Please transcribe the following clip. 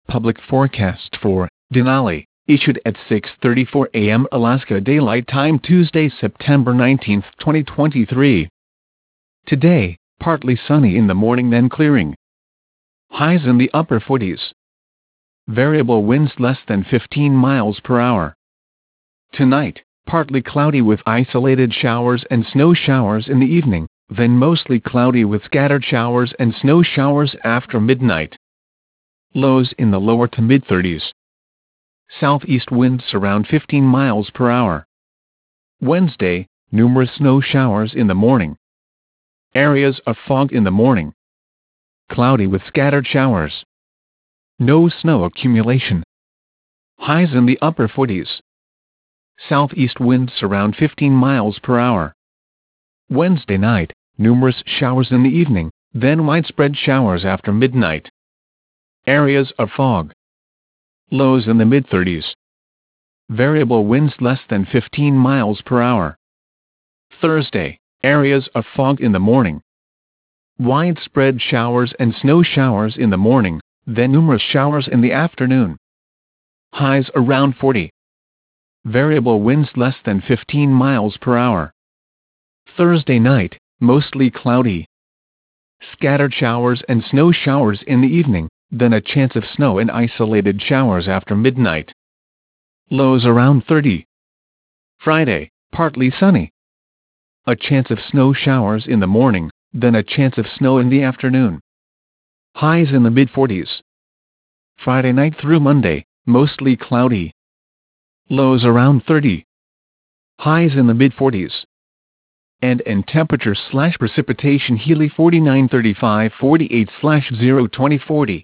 Public forecast for Denali, issued at 6:34 a.m. Alaska Daylight Time Tuesday, September 19, 2023. Today, partly sunny in the morning then clearing. Highs in the upper 40s. Variable winds less than 15 miles per hour. Tonight, partly cloudy with isolated showers and snow showers in the evening, then mostly cloudy with scattered showers and snow showers after midnight. Lows in the lower to mid-30s. Southeast winds around 15 miles per hour. Wednesday, numerous snow showers in the morning. Areas of fog in the morning. Cloudy with scattered showers. No snow accumulation. Highs in the upper 40s. Southeast winds around 15 miles per hour. Wednesday night, numerous showers in the evening, then widespread showers after midnight. Areas of fog. Lows in the mid-30s. Variable winds less than 15 miles per hour. Thursday, areas of fog in the morning. Widespread showers and snow showers in the morning, then numerous showers in the afternoon. Highs around 40. Variable winds less than 15 miles per hour. Thursday night, mostly cloudy. Scattered showers and snow showers in the evening, then a chance of snow and isolated showers after midnight. Lows around 30. Friday, partly sunny. A chance of snow showers in the morning, then a chance of snow in the afternoon. Highs in the mid-40s. Friday night through Monday, mostly cloudy. Lows around 30. Highs in the mid-40s. And temperature/precipitation Healy 4935 48/02040.